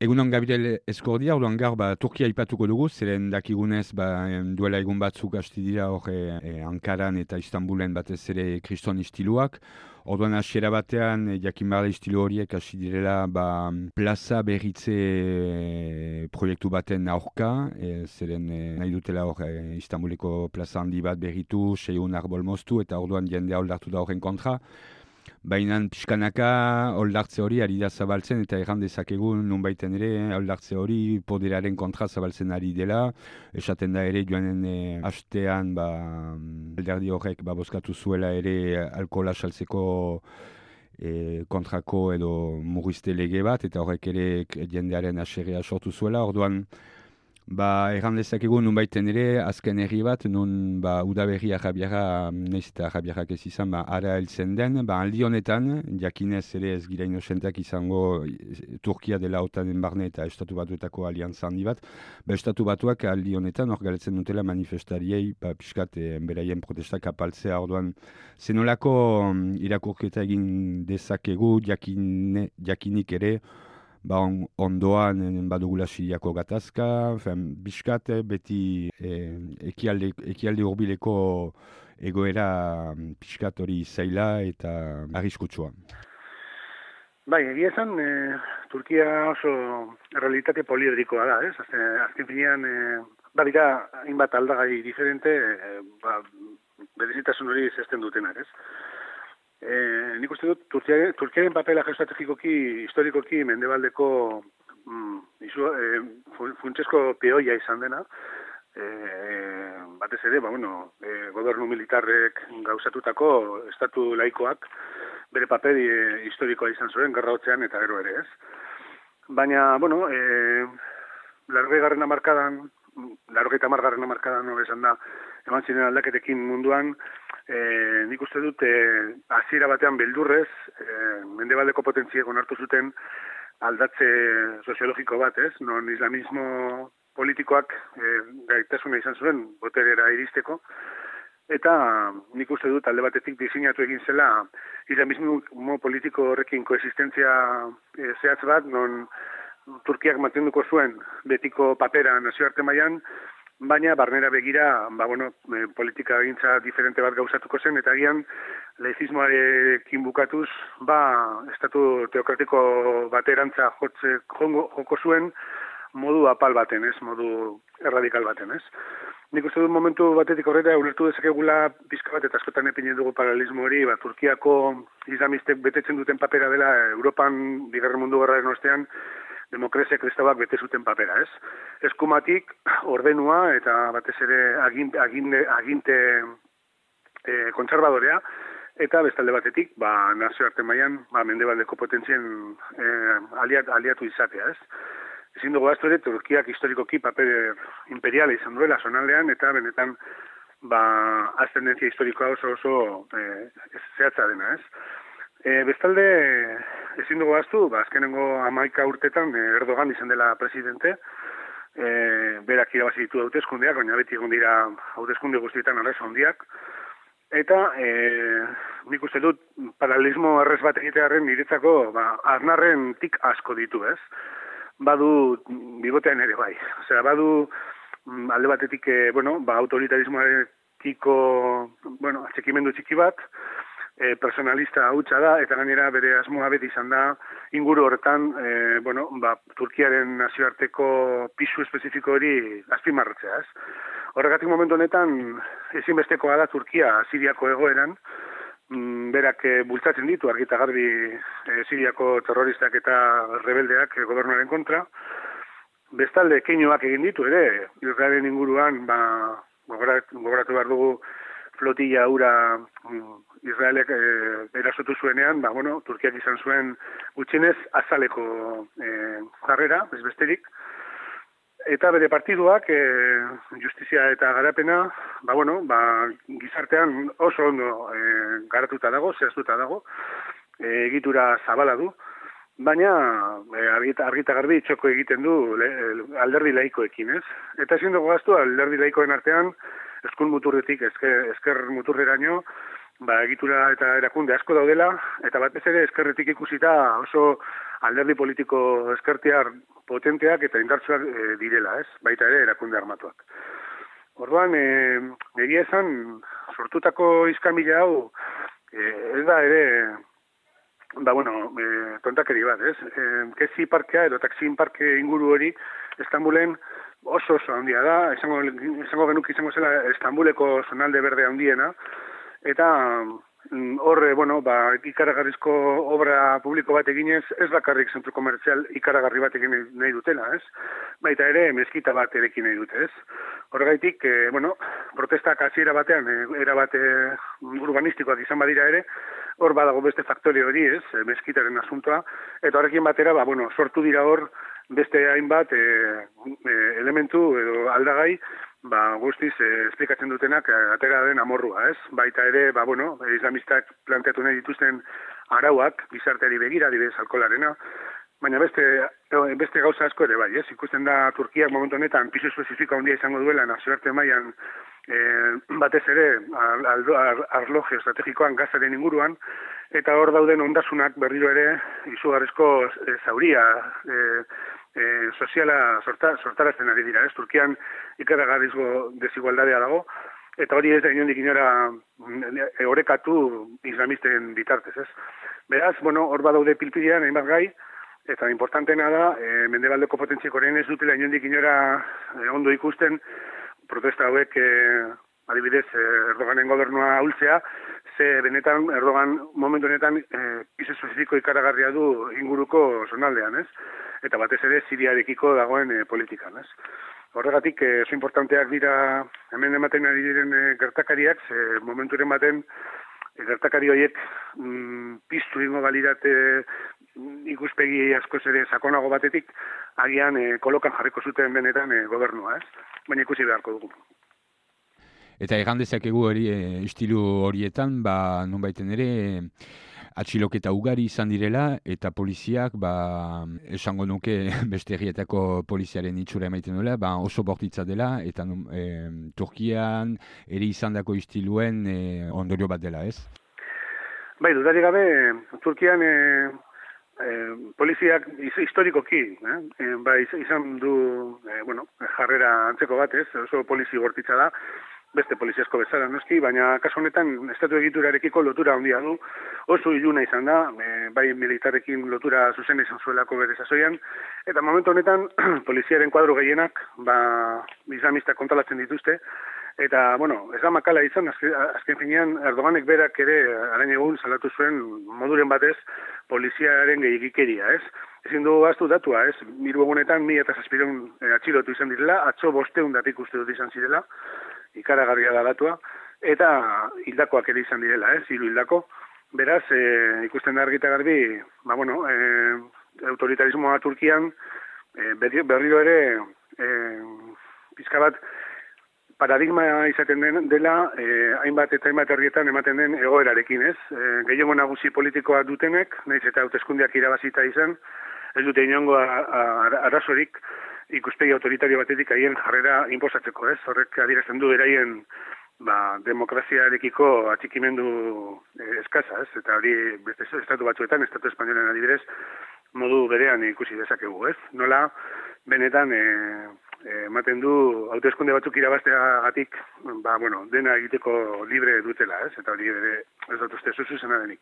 Egunon Gabriel Eskordia, orduan gaur Turkia aipatuko dugu, zeren dakigunez duela egun batzuk hasti dira hor Ankaran eta Istanbulen batez ere kriston istiluak. Orduan hasiera batean jakin behar da istilu horiek hasi direla plaza berritze proiektu baten aurka, zeren nahi dutela hor Istanbuleko plaza handi bat berritu, 600 arbol moztu eta orduan jendea oldartu da horren kontra. Baina pixkanaka oldartze hori ari da zabaltzen eta erran dezakegu nunbaiten ere oldartze hori poderaren kontra zabaltzen ari dela. Esaten da ere joanen hastean alderdi horrek bozkatu zuela ere alkohola saltzeko kontrako edo murrizte lege bat eta horrek ere jendearen aserrea sortu zuela. Orduan erran dezakegu nunbaiten ere azken herri bat, nun udaberri Arabiara, naiz eta Arabiarak ez izan, ara heltzen den, aldi honetan, jakinez ere ez gira inosentak izango Turkia dela OTANen barne eta Estatu Batuetako aliantza handi bat, Estatu Batuak aldi honetan hor galetzen dutela manifestariei, pixkat beraien protestak apaltzea, orduan zenolako irakurketa egin dezakegu jakinik ere, ondoan badugula Siriako gatazka, biskat beti ekialde hurbileko egoera piskat hori zaila eta arriskutsua. Bai, egia esan, Turkia oso realitate poliedrikoa da, ez? Azken finean, badira hainbat aldagai diferente, berezitasun hori zezten dutenak, ez? Nik uste dut, Turkiaren papela geoestrategikoki, historikoki, mendebaldeko funtsezko peoia izan dena. Batez ere, gobernu militarrek gauzatutako estatu laikoak bere papel historikoa izan zuen, gerra hotzean eta gero ere ez. Baina, largeigarren hamarkadan, largogeita hamargarren hamarkadan esan da, eman ziren aldaketekin munduan, nik uste dut hasiera batean beldurrez, mendebaldeko potentziek onartu zuten aldatze soziologiko bat, ez? Non islamismo politikoak gaitasuna izan zuen boterera iristeko, eta nik uste dut alde batetik diseinatu egin zela islamismo politiko horrekin koexistentzia zehatz bat, non Turkiak mantenduko zuen betiko papera nazioarte mailan, baina barnera begira, politika egintza diferente bat gauzatuko zen, eta agian laizismoarekin bukatuz, estatu teokratiko baterantza joko zuen modu apal baten, ez, modu erradikal baten, ez. Nik uste dut momentu batetik horrela ulertu dezakegula pizka bat, eta askotan epinen dugu paralelismo hori, Turkiako islamistek betetzen duten papera dela, Europan, Bigarren Mundu Gerraren ostean, demokrazia kristauak bete zuten papera, ez? Eskumatik, ordenua eta batez ere aginte kontserbadorea, eta bestalde batetik, nazioarte mailan, mendebaldeko potentzien aliatu izatea, ez? Ezin dugu ahaztu ere, Turkiak historikoki paper imperiala izan duela zonaldean, eta benetan, ascendentzia historikoa oso zehatza dena, ez? Bestalde, ezin dugu ahaztu, azkenengo 11 urtetan Erdogan izan dela presidente, berak irabazi ditu hauteskundeak, baina beti egon dira hauteskunde guztietan arreza handiak, eta nik uste dut paralelismo errez bat egitearen niretzako aznarren tik asko ditu, ez? Badu bibotean ere bai. Osea, badu alde batetik, autoritarismoarekiko, atxikimendu txiki bat, personalista hutsa da, eta gainera bere asmoa beti izan da, inguru horretan, Turkiaren nazioarteko pisu espezifiko hori azpimarratzea, ez? Horregatik momentu honetan, ezinbestekoa da Turkia Siriako egoeran, berak bultzatzen ditu argi eta garbi Siriako terroristak eta rebeldeak gobernuaren kontra. Bestalde, keinuak egin ditu ere, Israelen inguruan, gogoratu behar dugu flotilla hura Israelek erasotu zuenean, Turkiak izan zuen gutxienez azaleko jarrera, ez besterik. Eta bere partiduak, justizia eta garapena, gizartean oso ondo garatuta dago, zehaztuta dago, egitura zabala du, baina argita garbi txoko egiten du alderdi laikoekin, ez? Eta ezin dugu ahaztu alderdi laikoen artean, eskun muturretik ezker muturreraino, egitura eta erakunde asko daudela, eta batez ere eskerretik ikusita oso alderdi politiko eskertiar potenteak eta indartsuak direla, ez? Baita ere erakunde armatuak. Orduan, egia esan, sortutako iskanbila hau, ez da ere, tontakeri bat, ez? Kezi parkea edo taksin parke inguru hori, Istanbulen oso handia da, izango zela Istanbuleko zonalde berde handiena, eta horre, ikaragarrizko obra publiko bat eginez, ez bakarrik zentru komertzial ikaragarri bat egin nahi dutela, ez? Baita ere, meskita bat erekin nahi dute, ez? Horregaitik, protestak hasiera batean, erabat urbanistikoak izan badira ere, hor badago beste faktore hori, ez? Meskitaren asuntoa, eta horrekin batera, sortu dira hor, beste hainbat elementu edo aldagai, guztiz esplikatzen dutenak atera den amorrua, ez? Baita ere, islamistak planteatu nahi dituzten arauak, gizarteari begira, adibidez alkoholarena, baina beste gauza asko ere bai, ez? Ikusten da Turkiak momentu honetan pisu espezifika handia izango duela nazioarte mailan batez ere arlo geoestrategikoan gazaren inguruan, eta hor dauden ondasunak berriro ere izugarrizko zauria soziala sortarazten ari dira, ez? Turkian ikaragarrizko desigualdadea dago, eta hori ez da inondik inora orekatu islamisten bitartez, ez? Beraz, hor badaude pilpilean hainbat gai, eta importanteena da, mendebaldeko potentziek orain ez dutela inondik inora ondo ikusten protesta hauek adibidez Erdoganen gobernua ahultzea, ze benetan Erdogan momentu honetan pisu espezifiko ikaragarria du inguruko zonaldean, ez? Eta batez ere Siriarekiko dagoen politikan, ez? Horregatik, oso importanteak dira hemen ematen ari diren gertakariak, ze momenturen baten gertakari horiek piztu ingo balidate ikuspegi askoz ere sakonago batetik, agian kolokan jarriko zuten benetan gobernua, ez? Baina ikusi beharko dugu. Eta egan dezakegu hori, istilu horietan, nonbaiten ere, atxiloketa ugari izan direla, eta poliziak, esango nuke beste herrietako poliziaren itxura emaiten duela, oso bortitza dela, eta Turkian ere izandako istiluen ondorio bat dela, ez? Bai, dudarik gabe, Turkian poliziak historikoki, izan du, jarrera antzeko bat, ez? Oso polizi bortitza da, beste poliziasko bezala noski, baina kasu honetan estatu egiturarekiko lotura handia du, oso iluna izan da, bai militarrekin lotura zuzena izan zuelako bere sasoian, eta momentu honetan poliziaren kuadro gehienak islamistak kontalatzen dituzte, eta, ez da makala izan, azken finean Erdoganek berak ere arain egun salatu zuen moduren batez poliziaren gehigikeria, ez? Ezin dugu gaztu datua, ez? 3 egunetan 1,700 atxilotu izan direla, atzo 500 uste dut izan zirela, ikaragarria da datua, eta hildakoak ere izan direla, 3 hildako. Beraz, ikusten da argita garbi, autoritarismoa Turkian berriro ere pizka bat paradigma izaten dela hainbat eta hainbat herrietan ematen den egoerarekin, ez? Gehiengo nagusi politikoa dutenek, nahiz eta hauteskundeak irabazita izan, ez dute inongo arazorik ikuspegi autoritario batetik haien jarrera inposatzeko, ez? Horrek adierazten du beraien demokraziarekiko atxikimendu eskasa, ez? Eta hori beste estatu batzuetan, estatu espainolen adibidez, modu berean ikusi dezakegu, ez? Nola benetan ematen du hauteskunde batzuk irabazteagatik, dena egiteko libre dutela, ez? Eta hori ere ez dut uste zuzena denik.